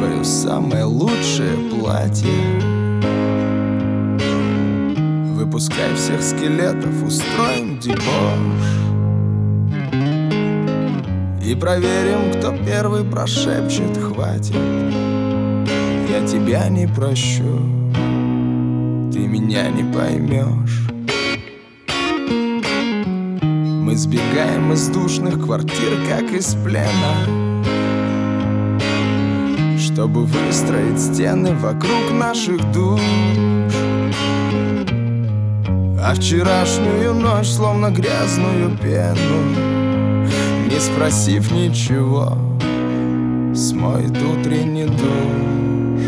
твое самое лучшее платье. Выпускай всех скелетов, устроим дебош и проверим, кто первый прошепчет «хватит». Я тебя не прощу, ты меня не поймешь. Мы сбегаем из душных квартир, как из плена, чтобы выстроить стены вокруг наших душ. А вчерашнюю ночь, словно грязную пену, не спросив ничего, смоет утренний душ.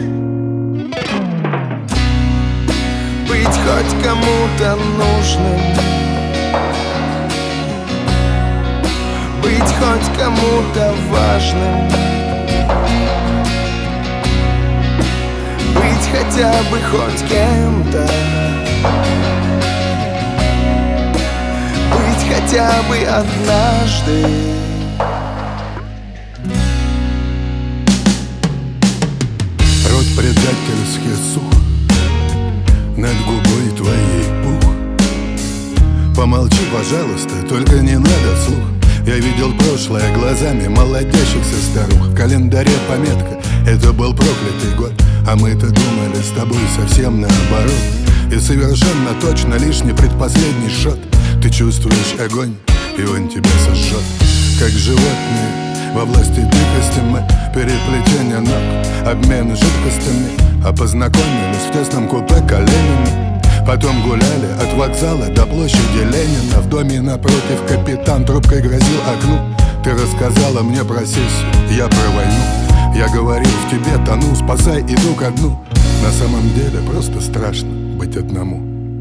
Быть хоть кому-то нужным, быть хоть кому-то важным, быть хотя бы хоть кем-то, быть хотя бы однажды. Рот предательски сух, над губой твоей пух. Помолчи, пожалуйста, только не надо вслух. Я видел прошлое глазами молодящихся старух. В календаре пометка, это был проклятый год, а мы-то думали с тобой совсем наоборот. И совершенно точно лишний предпоследний шот. Ты чувствуешь огонь, и он тебя сожжет. Как животные во власти дикости мы, переплетение ног, обмен жидкостями. А познакомились в тесном купе коленями. Потом гуляли от вокзала до площади Ленина. В доме напротив капитан трубкой грозил окну. Ты рассказала мне про сессию, я про войну. Я говорил, в тебе тону, спасай, иду ко дну. На самом деле просто страшно быть одному.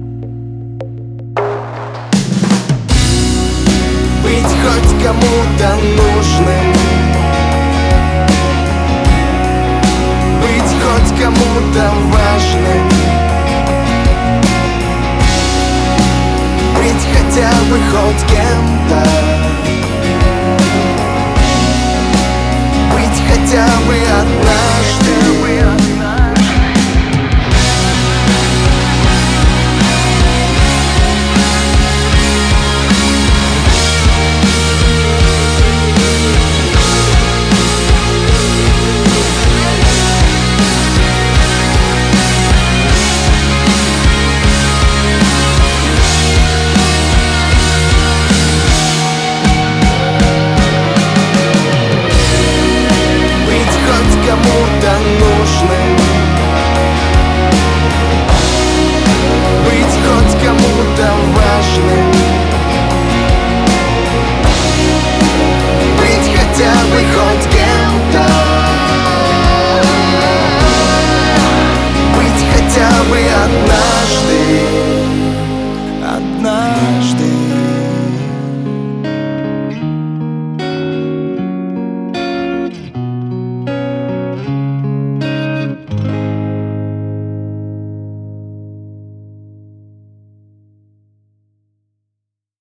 Быть хоть кому-то нужным, быть хоть кому-то важным,